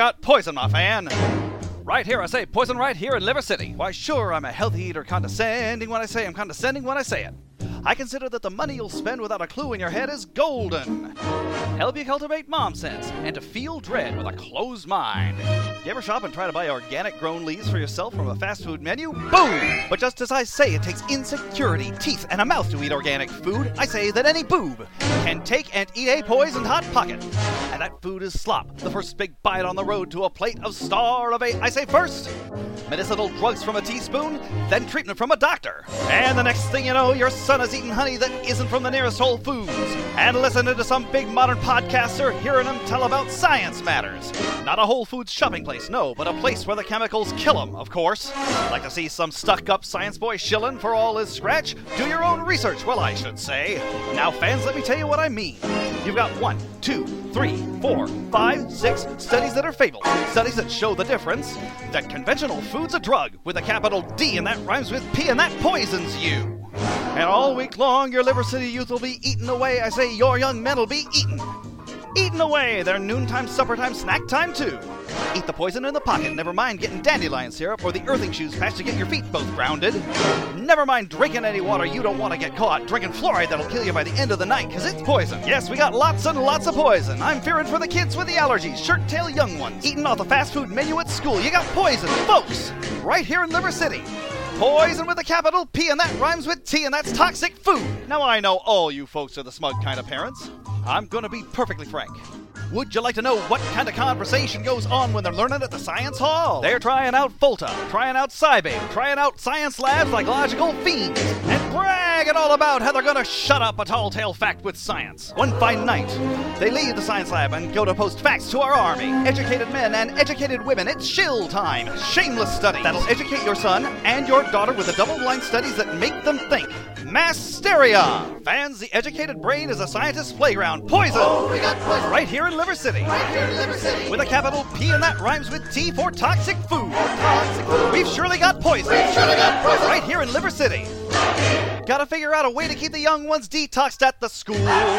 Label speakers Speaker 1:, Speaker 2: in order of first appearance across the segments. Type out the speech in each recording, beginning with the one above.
Speaker 1: got poison, my fan. Right here, I say poison right here in Liver City. Why, sure, I'm a healthy eater condescending when I say I'm condescending when I say it. I consider that the money you'll spend without a clue in your head is golden. Help you cultivate mom sense and to feel dread with a closed mind. You ever shop and try to buy organic grown leaves for yourself from a fast food menu? Boom! But just as I say it takes insecurity, teeth, and a mouth to eat organic food, I say that any boob can take and eat a poisoned Hot Pocket. And that food is slop, the first big bite on the road to a plate of star of a, I say first, medicinal drugs from a teaspoon, then treatment from a doctor. And the next thing you know, your son is eating honey that isn't from the nearest Whole Foods, and listening to some big modern podcaster hearing him tell about science matters. Not a Whole Foods shopping place, no, but a place where the chemicals kill him, of course. Like to see some stuck-up science boy shilling for all his scratch? Do your own research, well, I should say. Now, fans, let me tell you what I mean. You've got 1, 2, 3, 4, 5, 6 studies that are fabled, studies that show the difference, that conventional food's a drug with a capital D and that rhymes with P and that poisons you. And all week long, your Liver City youth will be eating away. I say your young men will be eating away. Their noontime, supper time, snack time too. Eat the poison in the pocket. Never mind getting dandelion syrup or the earthing shoes patch to get your feet both grounded. Never mind drinking any water you don't want to get caught. Drinking fluoride that'll kill you by the end of the night, because it's poison. Yes, we got lots and lots of poison. I'm fearing for the kids with the allergies, shirt-tail young ones, eating off the fast food menu at school. You got poison, folks, right here in Liver City. Poison with a capital P, and that rhymes with T, and that's toxic food. Now I know all you folks are the smug kind of parents. I'm gonna be perfectly frank. Would you like to know what kind of conversation goes on when they're learning at the science hall? They're trying out Folta, trying out SciBabe, trying out science labs like logical fiends, and bragging all about how they're gonna shut up a tall-tale fact with science. One fine night, they leave the science lab and go to post facts to our army. Educated men and educated women, it's shill time. Shameless studies that'll educate your son and your daughter with the double-blind studies that make them think. Masteria! Fans, the educated brain is a scientist's playground. Poison!
Speaker 2: Oh, we got poison!
Speaker 1: Right here in Liver City.
Speaker 2: Right here in Liver City.
Speaker 1: With a capital P and that rhymes with T for toxic food.
Speaker 2: Toxic food.
Speaker 1: We've surely got poison.
Speaker 2: We've surely got poison.
Speaker 1: Right here in Liver City. Gotta figure out a way to keep the young ones detoxed at the school.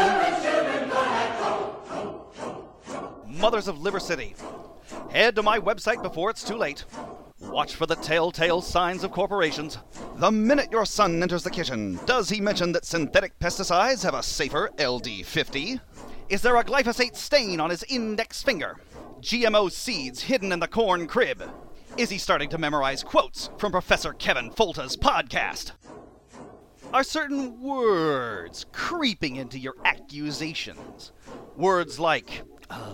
Speaker 1: Mothers of Liver City, head to my website before it's too late. Watch for the telltale signs of corporations. The minute your son enters the kitchen, does he mention that synthetic pesticides have a safer LD50? Is there a glyphosate stain on his index finger? GMO seeds hidden in the corn crib? Is he starting to memorize quotes from Professor Kevin Folta's podcast? Are certain words creeping into your accusations? Words like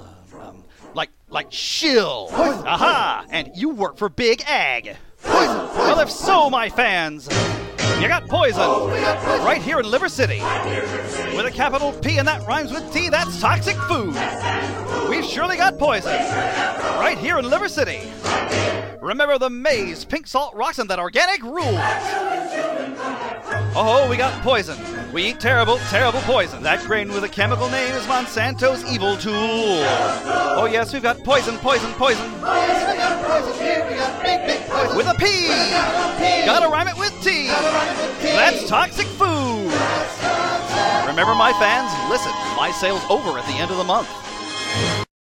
Speaker 1: shill.
Speaker 2: Poison.
Speaker 1: Aha! And you work for Big Ag.
Speaker 2: Poison.
Speaker 1: Well, if so, my fans, you got poison.
Speaker 2: Oh, we got poison.
Speaker 1: Right here in Liver City. With a capital P and that rhymes with T, that's toxic food. We've surely got poison. Right here in Liver City. Remember the maize, pink salt rocks, and that organic rules. Oh, we got poison. We eat terrible, terrible poison. That grain with a chemical name is Monsanto's evil tool. Oh yes, we've got poison, poison, poison.
Speaker 2: Oh, yes, we got poison here. We got big, big poison.
Speaker 1: With a P. Gotta rhyme it with T. That's toxic food. Remember, my fans, listen, my sale's over at the end of the month.